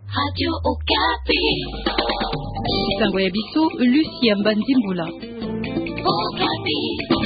Radio Okapi. Sango ya biso, Lucia Mbandimbula. Okapi.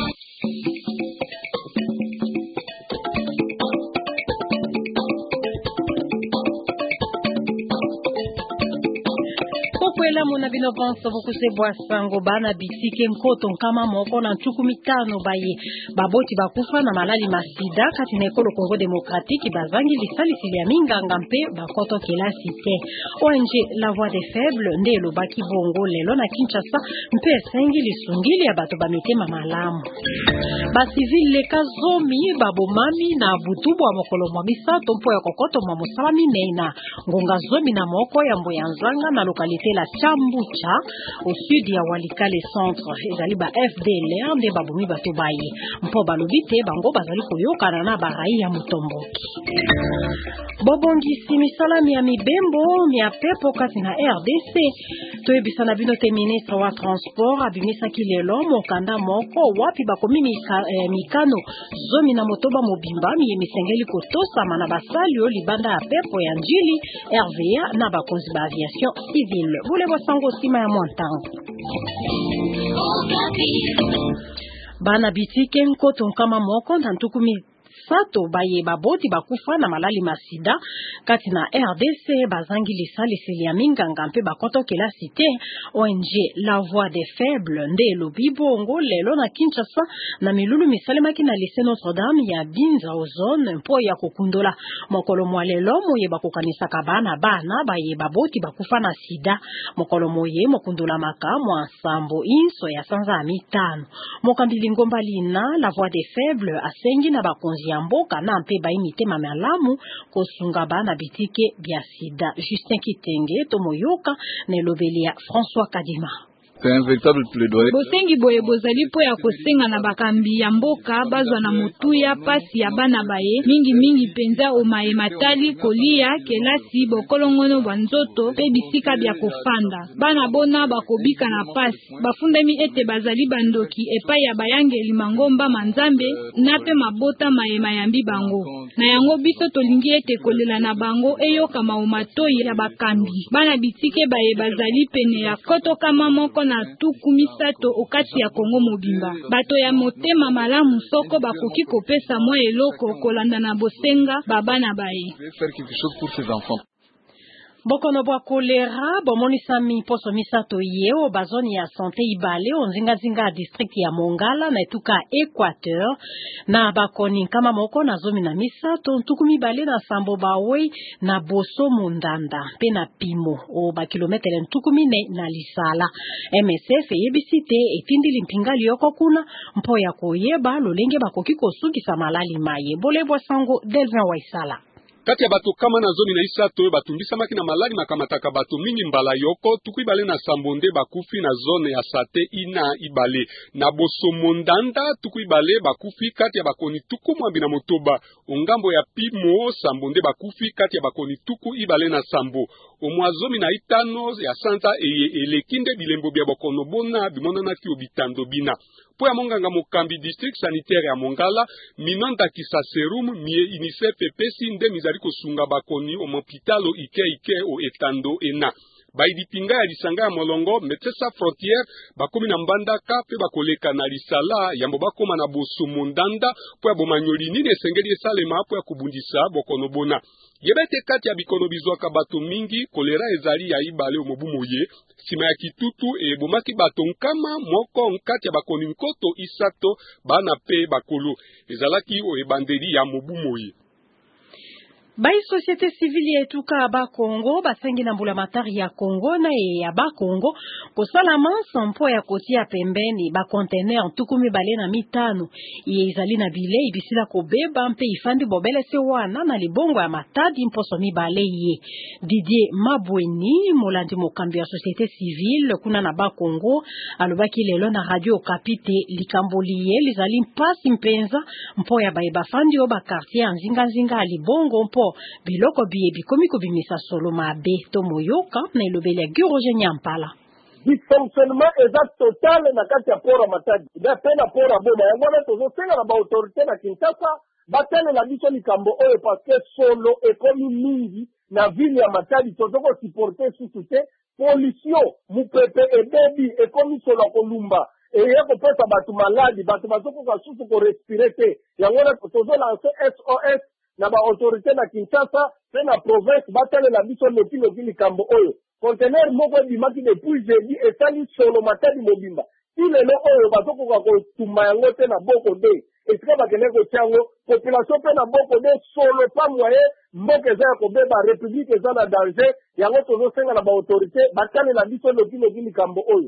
Kwela mona bino bonso bokuse bwasango bana bitike mkoto nkama moko na nchuku mitano baye baboti bakufa na malali masida kati na ekolo Congo Démocratique bazangi lisalisili ya minganga mpe bakoto kelasi te. ONG La Voix des Faibles nde elobaki bongo lelo na Kinshasa mpe esengi lisungili ya bato bamitema malamu. Basivile leka zomi babomami na butubu wa mokolo mwa misato mpo ya kokoto mwa mosala minena ngonga zomi na moko ya Mboyanzanga na lokalite la Chambucha au sud ya Walikale centre ezali ba FDLR nde babomi bato baye mpo balobi te bango bazali koyokana na barai ya Mutomboki. Bobongisi misalami ya mibembo mia pepo kati na RDC toyebisana bino te ministre wa transport abimisaki lelo mokanda moko wapi bakomi mikano zomi na motoba mobimba misengeli kotosama na basali o libanda ya pepo ya njili RVA na bakonzi ba aviation civile. Bule bosango sima ya montango. Bana bitike nkoto nkama moko na ntukumi sato baye baboti bakufa na malali masida kati na RDC bazangi lisalisili ya minganga mpe bakoto kelasi te. ONG La Voix des Faibles nde elobi bongo lelo na Kinshasa na milulu misalemaki na lycée Notre-Dame ya Binza ozone mpo ya kokundola mokolo mwa lelo moye bakokanisaka bana baye baboti bakufa na sida mokolo moye mokundola makamu ensambo inso ya sanza mitano mokambili ngomba lina La Voix des Faibles asengi na bakonzi mboka na mpe baimite mamalamu kosunga bana bitike bya sida. Justin Kitenge tomoyoka na elobeli ya François Kadima. C'est un véritable plaidoyer. Bosengi boye bozali po ya kosenga na bakambi ya mboka bazwa na mutuya pasi ya bana baye mingi penza o matali kolia kelasi bokolongono banzoto pe bisika bya kofanda bana bona bakobika na pasi bafundami ete bazali bandoki epai ya bayangeli mangomba manzambe na pe mabota mayambi bango na yango biso tolingi ete kolela na bango eyoka maumatoi ya bakambi bana bitike baye bazali pene ya koto kama moko na tuku misato okati ya Kongo mobimba bato ya motema malamu soko bakoki kopesa mwa eloko kolanda na bosenga babana baye. Bokono bwa kolera bomonisa poso misato yeo bazoni ya santé ibale onzinga district ya Mongala na etuka Equateur na bakoni kama moko na zomi na misato ntukumi bale na sambo bawe na boso mundanda pe na pimo o ba kilometre ntukumi ne na lisala. MSF yebisite etindili mpingali yoko kuna mpo ya koyeba lolenge bakoki kosukisa malali maye bolebwa sango Delvin Waisala. Kati ya bato kama na zoni na isato batumbisa maki na malali makamataka bato mingi mbala yoko tukuibale na sambonde bakufi na zone ya sate ina ibale na boso mondanda tukuibale bakufi kati ya bakoni tuku mwambi na motoba ongambo ya pimo sambonde bakufi kati ya bakoni tuku ibale na sambo omwazomi na itano ya santa elekinde bilembo bya bokono bona bimonana ki obitando bina po ya monganga mokambi district sanitaire ya Mongala minanda kisa serum mie UNICEF pesi nde mizali kosunga bakoni o mopitalo ike o etando ena baidipinga ya lisanga ya molongo Médecins Sans Frontières bakomi na mbandaka pe bakoleka na lisala yambo bakoma na boso mondanda po ya bomanyoli nini esengeli esalema po ya kubundisa bokono bona yebete kati ya bikono bizwaka bato mingi kolera ezali ya ibale omobumoye sima ya kitutu bomaki bato nkama moko nkati ya bakoni nkoto isato bana pe bakolo ezalaki o ebandeli ya mobumoye. Bai société civile etuka ba Congo basengi na mbula matari ya Congo na ya ba Congo kosala manso mpo ya kotia pembeni ba conteneur tukumi bale na mitano izali na bile ibisila kobeba mpe ifandi bobele se wana na libongo ya matadi mposo mibale ye. Didier Mabweni molandi mokambi ya société civile kuna na ba Congo alobaki lelo na Radio Okapi likamboli ye lizali mpasi mpenza mpo ya baye bafandi o ba quartier nzinga libongo mpo biloko biye bikomi kobimisa solo mabe tomoyoka na elobeli ya Guroje Nyampala. Dysfonctionnement exact total na kati ya pora matadi ida pena pora boma yango na tozosenga na ba autorité na Kinshasa batele la biso likambo oyo parce que solo ekomi mingi na ville ya Matadi tozoko supporter susu te pollution mupepe ebebi ekomi solo kolumba eye kopesa bato maladi bato bazokoka susu korespire te yango wana tozolanse SOS na baautorité na Kinshasa pe na province batalela biso loki likambo oyo conteneur moko ebimaki depuis jeudi esali solo Matadi mobimba ti lelo oyo bazokoka kotumba yango te na boko de esika bakende kotia yango population pe na boko de solo pa moye mboka eza ya kobeba république eza na danger yango tozosenga na baautorité batalela biso loki likambo oyo.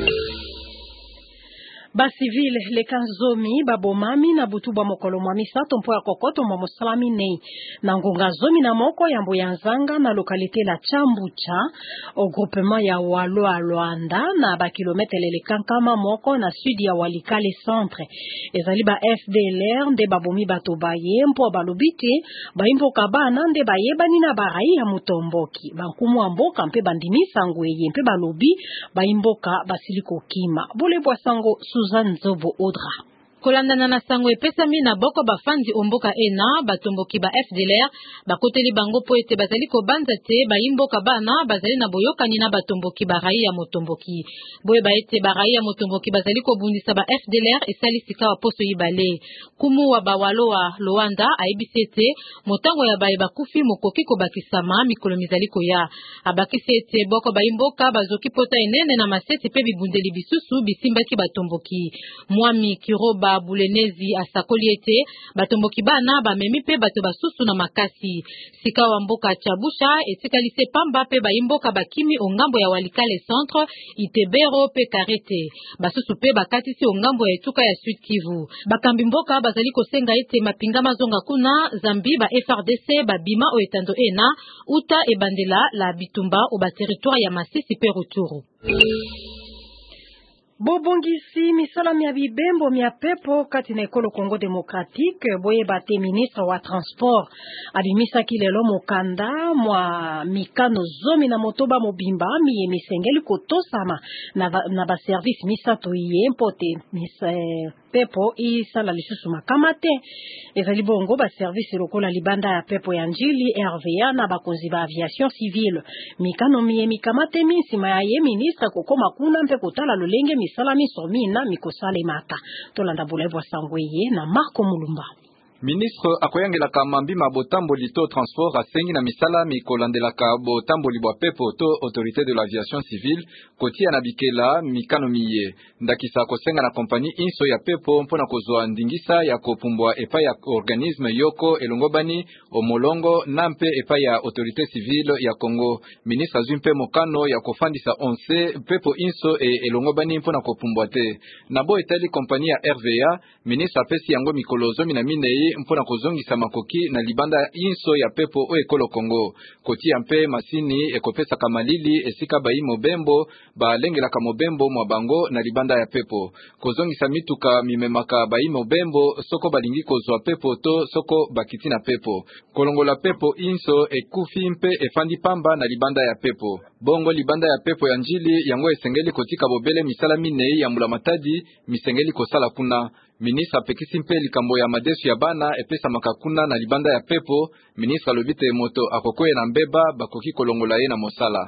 Basivile leka zomi babomami na butuba mokolo mwa misato mpo ya kokoto mwa mosalami nei na ngonga zomi na moko ya mbo ya nzanga na lokalite la Chambucha au groupement ya Walo Luanda na ba kilometre lekankama moko na sud ya Walikale centre ezali ba FDLR nde babomi bato baye mpo balobite baimboka bana nde bayebani na barai ya mutomboki bankumu wa mboka mpe bandimisa ngweye mpe balobi baimboka basiliko kima bole bwa sango Suzanne Zobo Audra. Kolandana na sango epesami na boko bafandi omboka ena batomboki ba FDLR bakoteli bango po ete bazali kobanza te baimboka bana bazali na boyokani na batomboki ba raia motomboki boye ba ete ba raia motomboki bazali kobundisa ba FDLR esali sika wa poso yibale kumu wa bawalo wa Luanda aibisi ete motango ya baye bakufi mokoki kobakisama mikolo mizali koya abakisi ete boko baimboka bazoki pota enene na maseti pe bibundeli bisusu bisimbaki batomboki mwami Kiroba Bulenezi asakoli ete batomboki bana bamemi pe bato basusu na makasi sika wa mboka Chabusha etikalise pamba pe baimboka bakimi ongambo ya Walikale centre Itebero pe Karete basusu pe bakatisi ongambo ya etuka ya Sud Kivu bakambi mboka bazali kosenga ete mapinga mazonga kuna Zambi ba FRDC babima o etando ena uta ebandela la bitumba o ba territoire ya Masisi pe Rutshuru. Bobongisi misala mia bibembo mia pepo kati na ekolo Congo Démocratique boye bate ministre wa transport abimisa kilelo mokanda mwa mikano zomi na motoba mobimba miye misengeli kotosama na ba service misato ye mpote pepo isala lisusu makamate ezali bongo ba service lokola libanda ya pepo ya njili RVA na bakonzi ba aviation civile mikano miye mikamate misima ya ye ministre kokoma kuna mpe kotala lolenge misala misomina mikosale mata tolanda bolevo sangweye na Marco Mulumba. Ministre akoyangelaka mambima botamboli to transport asengi na misala mikolandelaka botamboli bwa pepo to autorité de l'aviation civile kotia na bikela mikano miye ndakisa kosenga na kompani inso ya pepo mpona kozwa ndingisa ya kopumbwa epa ya organisme yoko elongobani omolongo nampe epa ya autorité civile ya Congo. Ministre azumpe mokano ya kofandisa 11 pepo inso elongobani mpona kopumbwa te nabo etali kompani ya RVA. Ministre apesi yango mikolo zomi na minei mpona kozongisa makoki na libanda inso ya pepo o ekolo Congo kotia mpe masini ekopesa kamalili esika bayi mobembo balengelaka mobembo mwa bango na libanda ya pepo kozongisa mituka mimemaka bayi mobembo soko balingi kozwa pepo to soko bakiti na pepo kolongola pepo inso ekufi mpe efandi pamba na libanda ya pepo bongo libanda ya pepo ya njili yango esengeli kotika bobele misala minei ya mbula Matadi misengeli kosala kuna. Ministre apekisi mpe likambo ya madesu ya bana epesa makakuna na libanda ya pepo. Ministre alobite moto akokoye na mbeba bakoki kolongola ye na mosala.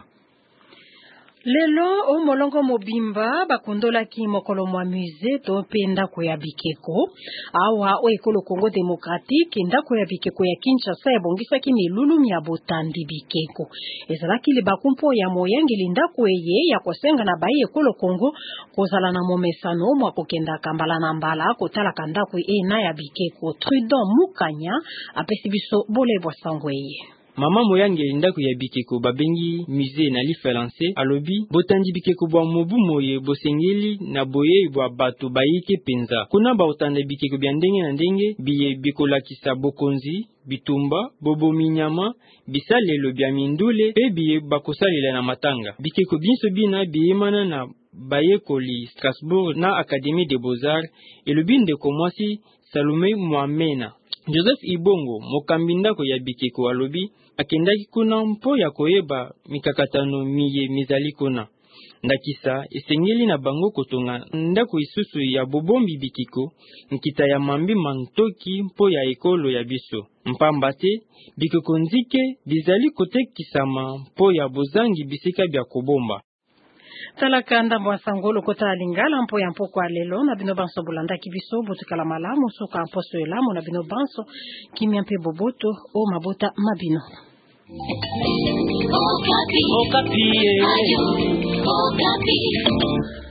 Lelo o molongo mobimba bakondola ki mokolo mwa musée to penda ko ya bikeko awa o ekolo Congo Démocratique ndako ya bikeko ya Kinshasa ya bongisa ki milulu ya botandi bikeko ezalaki le bakumpo ya moyangeli ndako eye ya kosenga na bayi ekolo Congo kozala na momesano mwa kokenda kambala na mbala kotala kandako ena ya bikeko. Trudon Mukanya apesi biso bolebwa sangweye. Mama moyange ndako ya bikeko babengi musée na lifelanse alobi botandi bikeko bwa mobu moye bosengeli na boye bwa bato bayike penza kuna ba otanda bikeko bya ndenge na ndenge biye bikolakisa bokonzi bitumba bobo minyama bisalelo bya mindule pe biye bakosalela na matanga bikeko binso bina biyemana na bayekoli Strasbourg na Académie des Beaux-Arts elobi ndeko mwasi Salome Mwamena. Joseph Ibongo mokambi ndako ya bikeko alobi akendaki kuna mpo ya koyeba mikakatano miye mizali kuna ndakisa esengeli na bango kotonga ndako isusu ya bobombi bikiko nkita ya mambi mantoki mpo ya ekolo ya biso. Mpamba te bikoko nzike bizali kotekisama mpo ya bozangi bisika bya kobomba. Talaka ndambo ya sangolo kota lingala mpo ya mpoko ya lelo na bino banso bolanda kibiso botukala malamu soka mposo elamu na bino banso kimia mpe boboto o mabota mabino. Okapi. Okapi. Ayo. Okapi.